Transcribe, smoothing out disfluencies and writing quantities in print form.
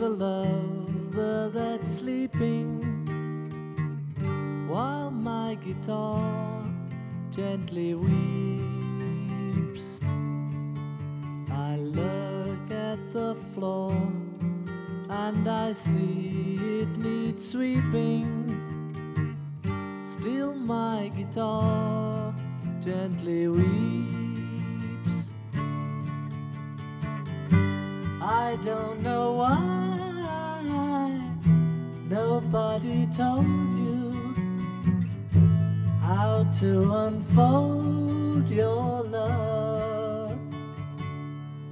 the lover that's sleeping, while my guitar gently weeps. I look at the floor and I see it needs sweeping. Still my guitar gently weeps. I don't know why nobody told you how to unfold your